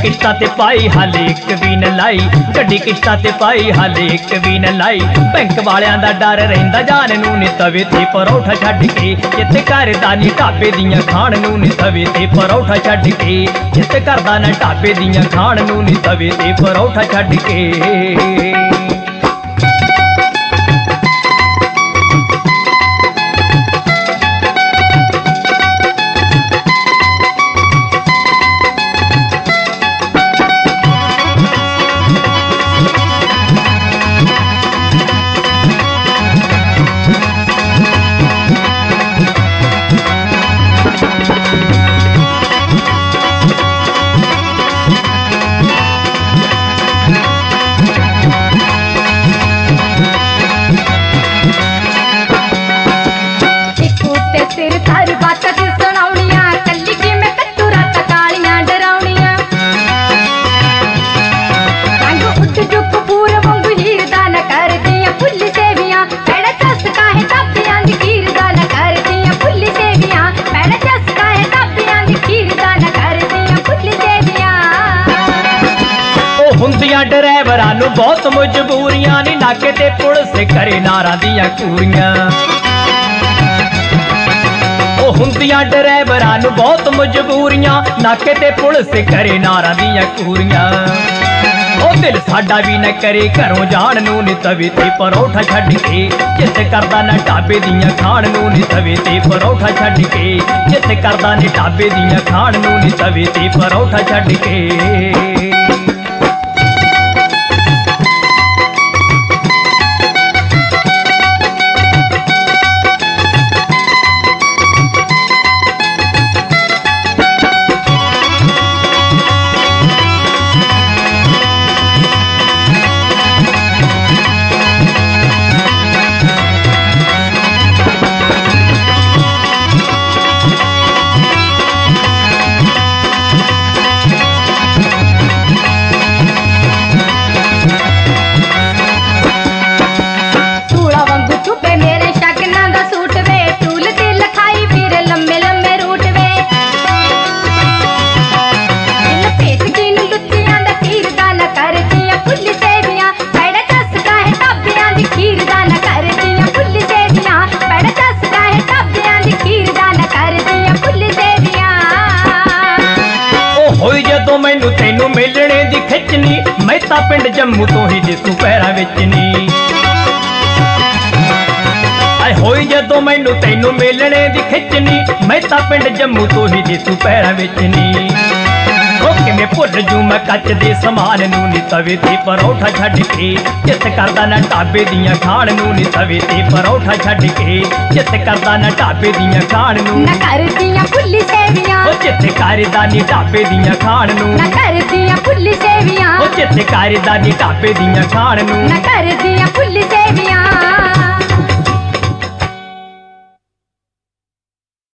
किश्तां ते पाई हाले एक भी न लाई, गड्डी किश्तां ते पाई हाले एक भी न लाई। बैंक वालियां दा डर रहिंदा जान नूं नी तवे ते परौठा छड्ड के, जित करदा नी ढाबे दियां खाण नूं नी तवे ते परौठा छड्ड के, जित करदा ना ढाबे दियां खाण नूं नी तवे ते परौठा छड्ड के। ड्राइवरां नूं बहुत मजबूरियां नी, नाके ते पुलिस करे नारां दियां कूरियां। ओ हुंदियां ड्राइवरां नूं बहुत मजबूरियां, नाके ते पुलिस करे नारां दियां कूरियां। ओ दिल साडा भी न करे घरों जाण नूं नी तवे ते परौठा छड्ड के, जित करदा ना ढाबे दियां खाण नूं नी तवे ते परौठा छड्ड के, जित करदा नी ढाबे दियां खाण नूं नी तवे ते परौठा छड्ड के। तेनू मिलने दी खिचनी, मैं तां पिंड जम्मू तो ही दिसू पैरां विच नी। आए होई जदों मैनू तेनू मिलने दी खिचनी, मैं तां पिंड जम्मू तो ही दिसू पैरां विच नी। किवें भुल जू मैं कच दे समान नूं नी तवे ते परौठा छड्ड के, जित करदा ना ढाबे दियां खाण नूं नी तवे ते परौठा छड्ड के, जित करदा ना ढाबे दियां खाण नूं ना करदियां फुल्ली सेवियां। ओ जित करदा नी ढाबे दियां खाण नूं ना करदियां फुल्ली सेवियां। ओ जित करदा नी ढाबे दियां खाण नूं ना करदियां